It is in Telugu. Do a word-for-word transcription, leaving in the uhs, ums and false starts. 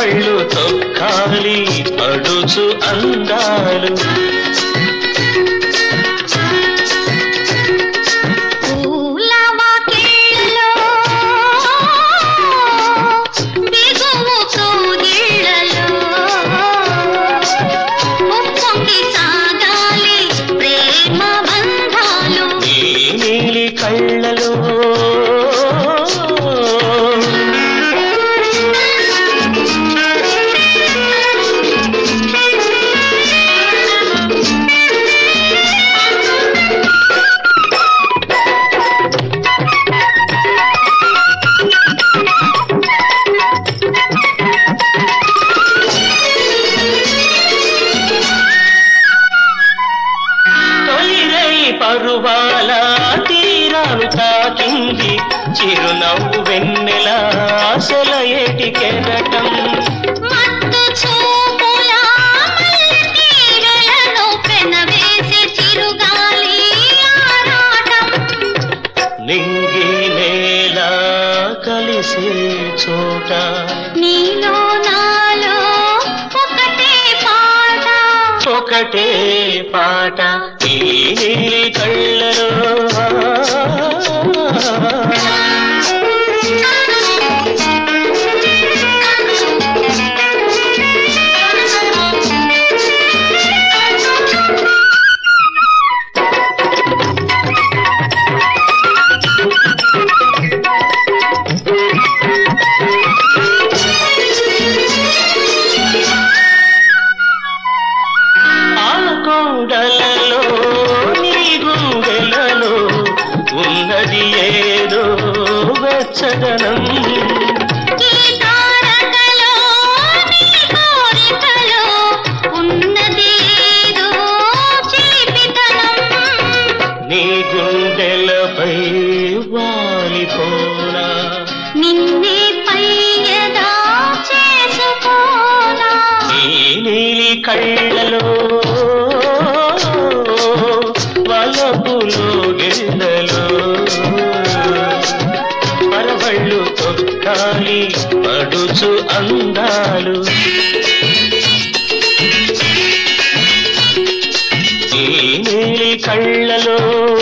పరవళ్ళు తొక్కాలి పడుచు అందాలు పరువాల తీరాలు తాకింది చిరునవ్వు వెన్నెల ఆశల ఏటి కెరటం నింగి నేల కలిసే చోట నీలో నాలో ఒకటే పాట ఒకటే పాట ఈ నీలి కళ్ళలో ఆ కొండలలో నీ గుండెలలో ఉన్నది ఏదో వెచ్చదనం నీ గుండెలపై వాలిపోనా నిన్నే పైయదా చేసుకోనా నీ నీలి కళ్ళలో వలపులో గిళ్ళలో పరవళ్ళు తొక్కాలి పడుచు అందాలు ఈ నీలి కళ్ళలో